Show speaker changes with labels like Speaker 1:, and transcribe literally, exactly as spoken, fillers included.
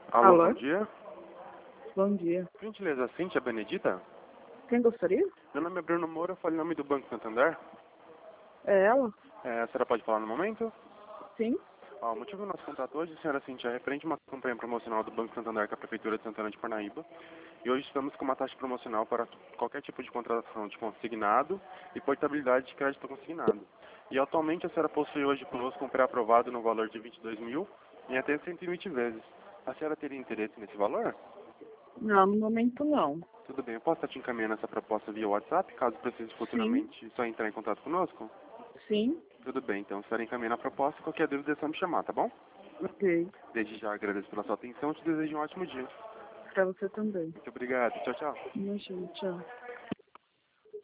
Speaker 1: Alô,
Speaker 2: Alô?
Speaker 1: bom dia.
Speaker 2: Bom dia.
Speaker 1: Por gentileza, Cíntia Benedita?
Speaker 2: Quem gostaria?
Speaker 1: Meu nome é Bruno Moura, eu falo em nome do Banco Santander.
Speaker 2: É ela?
Speaker 1: É, a senhora pode falar no momento?
Speaker 2: Sim?
Speaker 1: Ó, o motivo do nosso contato hoje, senhora Cíntia, é referente a uma campanha promocional do Banco Santander com a Prefeitura de Santana de Parnaíba. E hoje estamos com uma taxa promocional para qualquer tipo de contratação de consignado e portabilidade de crédito consignado. E atualmente a senhora possui hoje conosco um pré-aprovado no valor de vinte e dois mil em até cento e vinte vezes. A senhora teria interesse nesse valor?
Speaker 2: Não, no momento não.
Speaker 1: Tudo bem, eu posso estar te encaminhando essa proposta via WhatsApp, caso precise
Speaker 2: Sim,
Speaker 1: futuramente só entrar em contato conosco?
Speaker 2: sim,
Speaker 1: Tudo bem, então estarei encaminhando a proposta e qualquer dúvida é só me chamar, tá bom?
Speaker 2: ok.
Speaker 1: Desde já agradeço pela sua atenção e te desejo um ótimo dia.
Speaker 2: Pra você também.
Speaker 1: Muito obrigado, tchau, tchau.
Speaker 2: Imagina, tchau.